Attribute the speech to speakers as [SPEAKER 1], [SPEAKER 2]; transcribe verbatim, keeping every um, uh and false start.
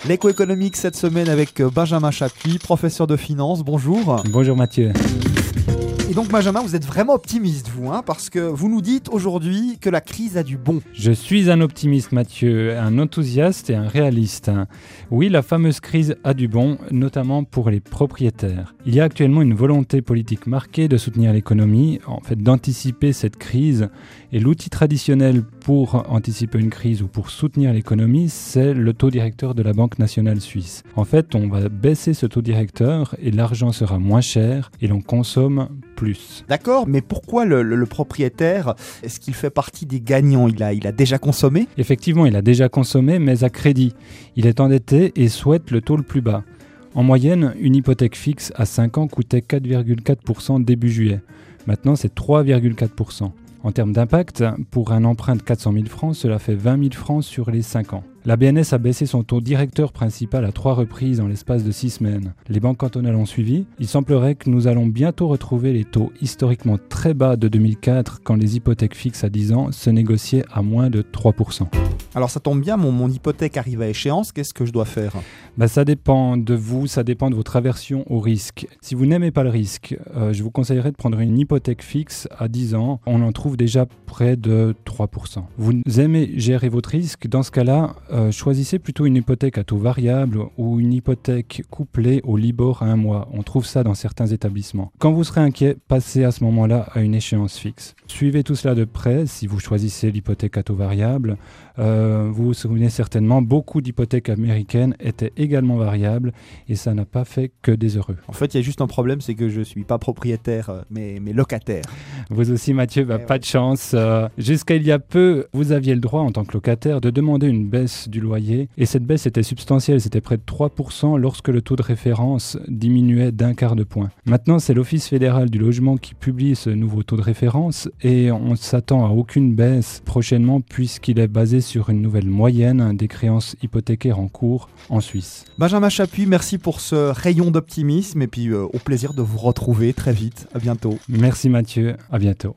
[SPEAKER 1] L'écho économique cette semaine avec Benjamin Chapuis, professeur de finance. Bonjour.
[SPEAKER 2] Bonjour Mathieu.
[SPEAKER 1] Et donc Benjamin, vous êtes vraiment optimiste vous, hein, parce que vous nous dites aujourd'hui que la crise a du bon.
[SPEAKER 2] Je suis un optimiste Mathieu, un enthousiaste et un réaliste. Oui, la fameuse crise a du bon, notamment pour les propriétaires. Il y a actuellement une volonté politique marquée de soutenir l'économie, en fait d'anticiper cette crise. Et l'outil traditionnel pour anticiper une crise ou pour soutenir l'économie, c'est le taux directeur de la Banque nationale suisse. En fait, on va baisser ce taux directeur et l'argent sera moins cher et l'on consomme plus.
[SPEAKER 1] D'accord, mais pourquoi le, le, le propriétaire, est-ce qu'il fait partie des gagnants ? il a, il a déjà consommé ?
[SPEAKER 2] Effectivement, il a déjà consommé, mais à crédit. Il est endetté et souhaite le taux le plus bas. En moyenne, une hypothèque fixe à cinq ans coûtait quatre virgule quatre pour cent début juillet. Maintenant, c'est trois virgule quatre pour cent. En termes d'impact, pour un emprunt de quatre cent mille francs, cela fait vingt mille francs sur les cinq ans. La B N S a baissé son taux directeur principal à trois reprises en l'espace de six semaines. Les banques cantonales ont suivi. Il semblerait que nous allons bientôt retrouver les taux historiquement très bas de deux mille quatre quand les hypothèques fixes à dix ans se négociaient à moins de trois pour cent.
[SPEAKER 1] Alors ça tombe bien, mon, mon hypothèque arrive à échéance, qu'est-ce que je dois faire ?
[SPEAKER 2] Ben, ça dépend de vous, ça dépend de votre aversion au risque. Si vous n'aimez pas le risque, euh, je vous conseillerais de prendre une hypothèque fixe à dix ans. On en trouve déjà près de trois pour cent. Vous aimez gérer votre risque, dans ce cas-là, euh, choisissez plutôt une hypothèque à taux variable ou une hypothèque couplée au Libor à un mois. On trouve ça dans certains établissements. Quand vous serez inquiet, passez à ce moment-là à une échéance fixe. Suivez tout cela de près si vous choisissez l'hypothèque à taux variable. Euh, vous vous souvenez certainement, beaucoup d'hypothèques américaines étaient également variables et ça n'a pas fait que des heureux.
[SPEAKER 1] En fait, il y a juste un problème, c'est que je ne suis pas propriétaire, mais, mais locataire.
[SPEAKER 2] Vous aussi Mathieu, bah,
[SPEAKER 1] eh
[SPEAKER 2] pas
[SPEAKER 1] ouais.
[SPEAKER 2] de chance. Euh, jusqu'à il y a peu, vous aviez le droit en tant que locataire de demander une baisse du loyer et cette baisse était substantielle, c'était près de trois pour cent lorsque le taux de référence diminuait d'un quart de point. Maintenant, c'est l'Office fédéral du logement qui publie ce nouveau taux de référence et on ne s'attend à aucune baisse prochainement puisqu'il est basé sur une nouvelle moyenne des créances hypothécaires en cours en Suisse.
[SPEAKER 1] Benjamin Chapuis, merci pour ce rayon d'optimisme et puis euh, au plaisir de vous retrouver très vite. À bientôt.
[SPEAKER 2] Merci Mathieu, à bientôt.